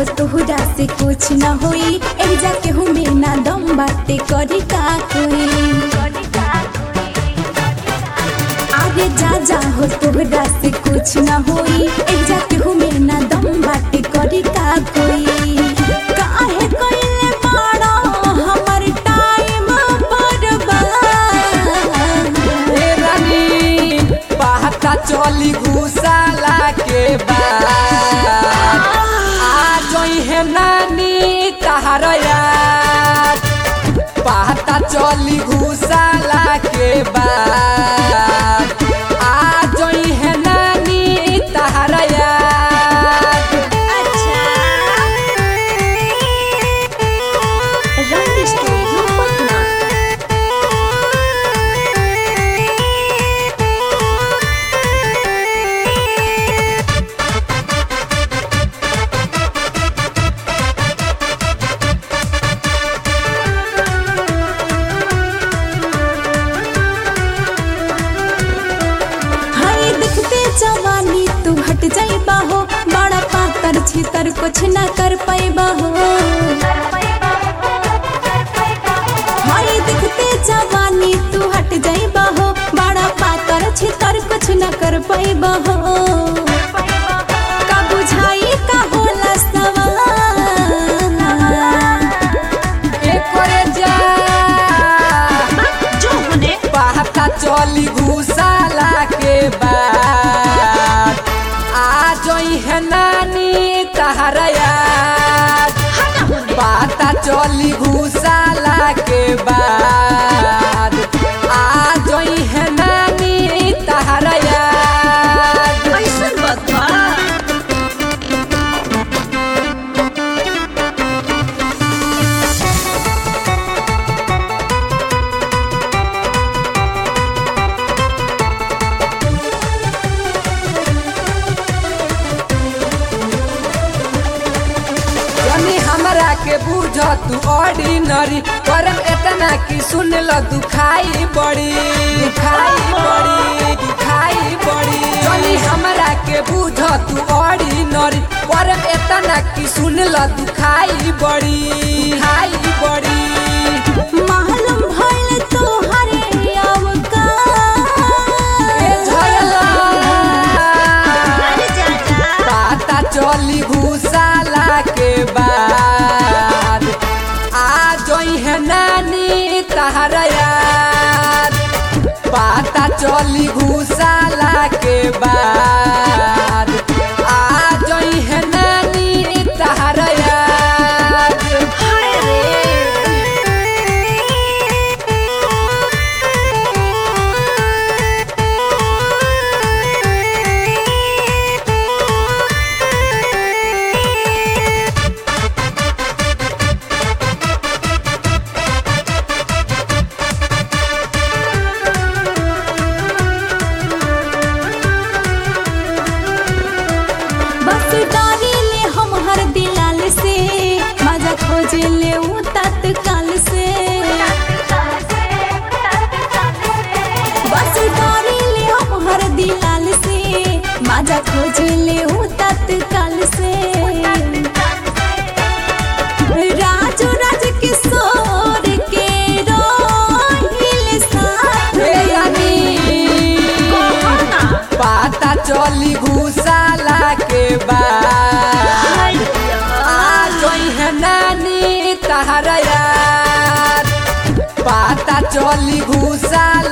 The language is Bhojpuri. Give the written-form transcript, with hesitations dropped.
तोहरा से कुछ न होई ए जाके हूँ में ना दम बाटे करी का कोई आगे जा हो तोहरा से कुछ न होई ए जाके हूँ में ना दम बाटे करी का कोई काहे कोइले बाड़ा हमर टाइम बर्बाद ए रानी पता चली घुसाला के बाद आ जोई है नानी तहर याद पता चली घुसाला के बाद आ जोई है नानी तहर याद। अच्छा रंग स्टूडियो पटना हाय देखते जवानी तू हट जाइबा हो बड़ा पातर छितर कुछ ना कर पाइबा हो हाय देखते जवानी तू हट जाइबा हो बड़ा पातर छितर कुछ ना कर पाइबा हो का बुझाई का होला सवाल एकरे जा जो होने पता चली घुसाला के बाद आ जोई है नानी तहर याद पता चली घुसाला के बाद आ जोई है नानी तहर याद। ऐसन बात बा जनी हमरा के बुझ तू ऑर्डिनरी करम एतना की सुन ल दुखाई बड़ी जनी हमरा के बुझ तू ऑर्डिनरी करम एतना की सुन ल दुखाई बड़ी मालूम भइल तोहरे ए झरला अवकाश पता चली घुसाला के बाद आ जोई है नानी तहर याद पता चली घुसाला के बाद आ जोई है नानी तहर याद। हाय बस डाली ले हम हर दिलाल से मजा खोजे ले ऊ तत्काल से बस डाली ले हम हर दिलाल से मजा खोजे ले ऊ तत्काल से राजू राज किशोर के रोहिल साथ ए यानी पता चली घुसाला के बाद आ जोई है नानी तहर याद पता चली घुसाला